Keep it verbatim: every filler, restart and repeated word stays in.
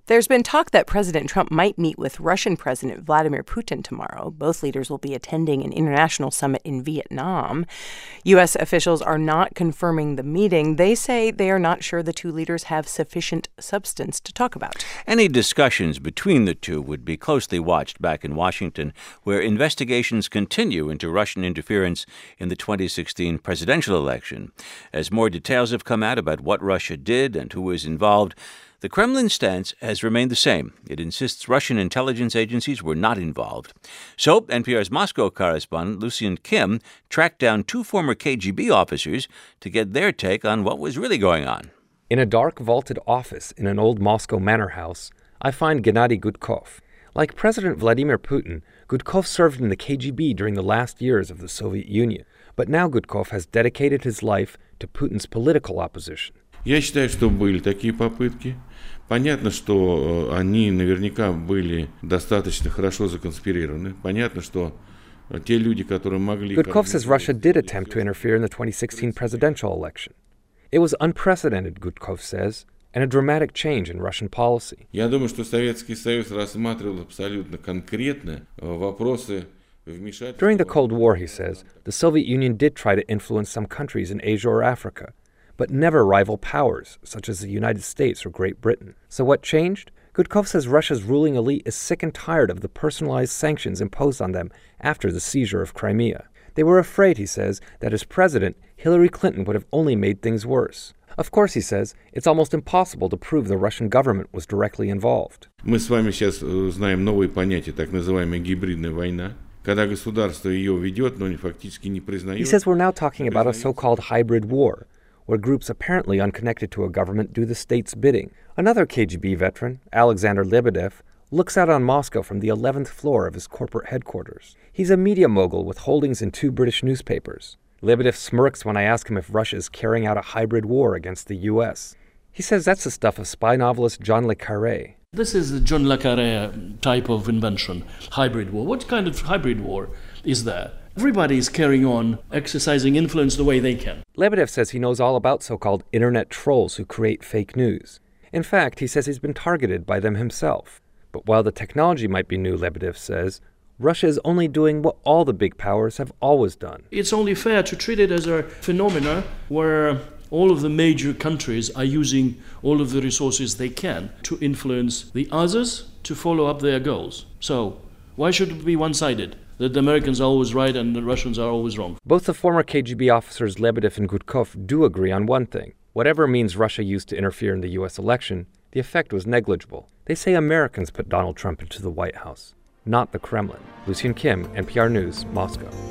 There's been talk that President Trump might meet with Russian President Vladimir Putin tomorrow. Both leaders will be attending an international summit in Vietnam. U S officials are not confirming the meeting. They say they are not sure the two leaders have sufficient substance to talk about. Any discussions between the two would be closely watched back in Washington, where investigations continue into Russian interference in the twenty sixteen presidential election. As more details have come out about what Russia did and who was involved, the Kremlin stance has remained the same. It insists Russian intelligence agencies were not involved. So, N P R's Moscow correspondent Lucian Kim tracked down two former K G B officers to get their take on what was really going on. In a dark, vaulted office in an old Moscow manor house, I find Gennady Gudkov. Like President Vladimir Putin, Gudkov served in the K G B during the last years of the Soviet Union. But now Gudkov has dedicated his life to Putin's political opposition. Я считаю, что были такие попытки. Понятно, что они наверняка были достаточно хорошо законспирированы. Понятно, что те люди, которые могли... Gudkov says Russia did attempt to interfere in the twenty sixteen presidential election. It was unprecedented, Gudkov says, and a dramatic change in Russian policy. Я думаю, что Советский Союз рассматривал абсолютно конкретно вопросы... During the Cold War, he says, the Soviet Union did try to influence some countries in Asia or Africa, but never rival powers, such as the United States or Great Britain. So what changed? Gudkov says Russia's ruling elite is sick and tired of the personalized sanctions imposed on them after the seizure of Crimea. They were afraid, he says, that as president, Hillary Clinton would have only made things worse. Of course, he says, it's almost impossible to prove the Russian government was directly involved. Мы с вами сейчас знаем новые понятия, так называемая гибридная война. Когда государство ее ведет, но фактически не признает. He says we're now talking about a so-called hybrid war, where groups apparently unconnected to a government do the state's bidding. Another K G B veteran, Alexander Lebedev, looks out on Moscow from the eleventh floor of his corporate headquarters. He's a media mogul with holdings in two British newspapers. Lebedev smirks when I ask him if Russia is carrying out a hybrid war against the U S. He says that's the stuff of spy novelist John le Carré. This is the John le Carré type of invention, hybrid war. What kind of hybrid war is there? Everybody is carrying on, exercising influence the way they can. Lebedev says he knows all about so-called internet trolls who create fake news. In fact, he says he's been targeted by them himself. But while the technology might be new, Lebedev says, Russia is only doing what all the big powers have always done. It's only fair to treat it as a phenomena where all of the major countries are using all of the resources they can to influence the others to follow up their goals. So why should it be one-sided? That the Americans are always right and the Russians are always wrong. Both the former K G B officers Lebedev and Gudkov do agree on one thing. Whatever means Russia used to interfere in the U S election, the effect was negligible. They say Americans put Donald Trump into the White House, not the Kremlin. Lucian Kim, N P R News, Moscow.